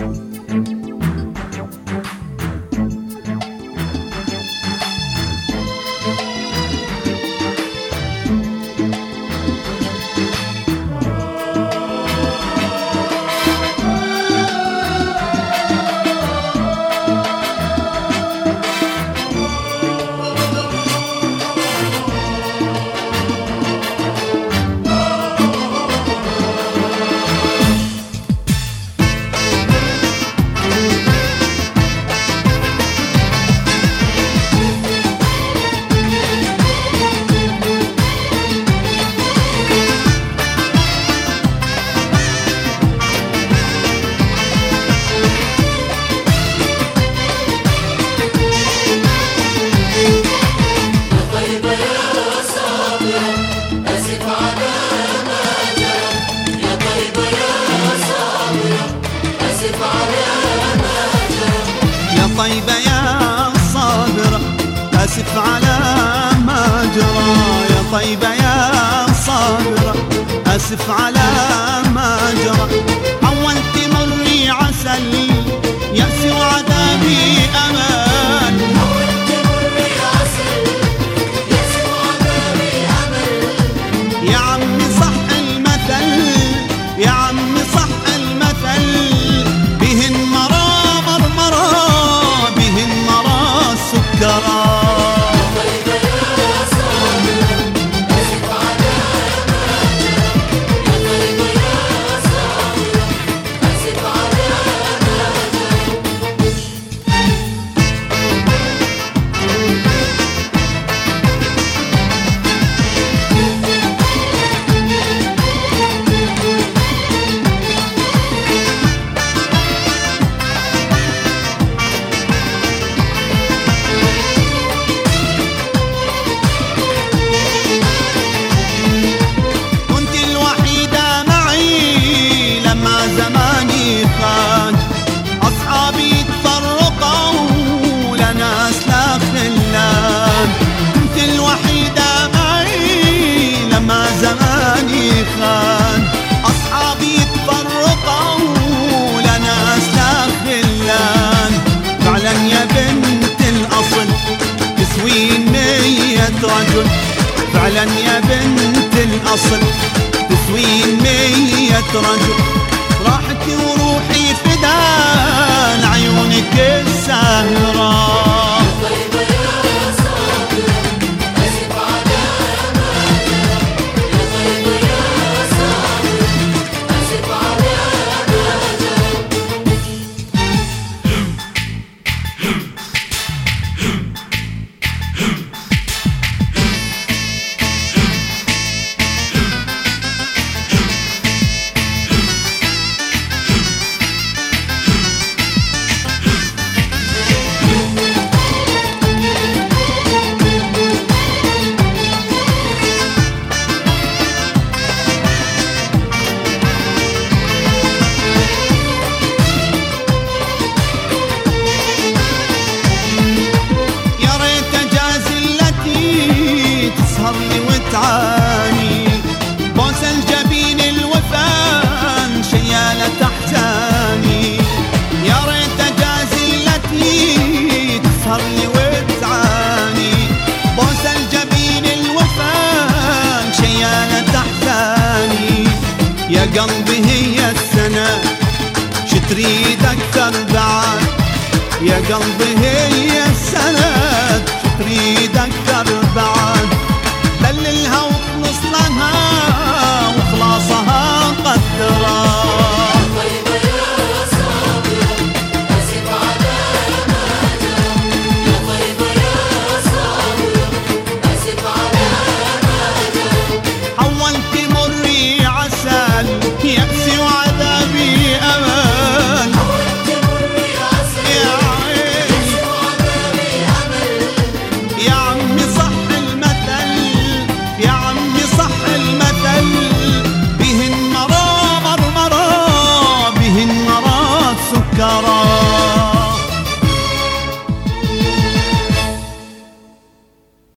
طيبة يا صابرة آسف على ما جرى، يا طيبة يا صابرة آسف على ما جرى. حولت مري عسل يأس وعذابي أمان، حولت مري عسل يأس وعذابي أمل. يا عمي صح المثل، يا عمي صح المثل، بهن مرا مرمرة بهن مرا سكرا. أصحابي تفرقوا لناس لا خلان، كنت الوحيدة معي لما زماني خان. أصحابي تفرقوا لناس لا خلان، فعلا يا بنت الأصل تسوين 100 رجل، فعلا يا بنت الأصل تسوين 100 رجل. راحتي وروحي فدان عيونك السهرة. طيبة يا صابرة آسف على ما جرى، يا طيبة يا صابرة آسف على ما تعاني بوس الجبين الوفان شيالة تحتاني. يا ريت جازلتي تسهر لي وتعاني، بوس الجبين الوفان شيالة تحتاني. يا قلبي هي السنة شتريد أكثر بعد، يا قلبي هي السنة شتريد أكثر بعد. دللها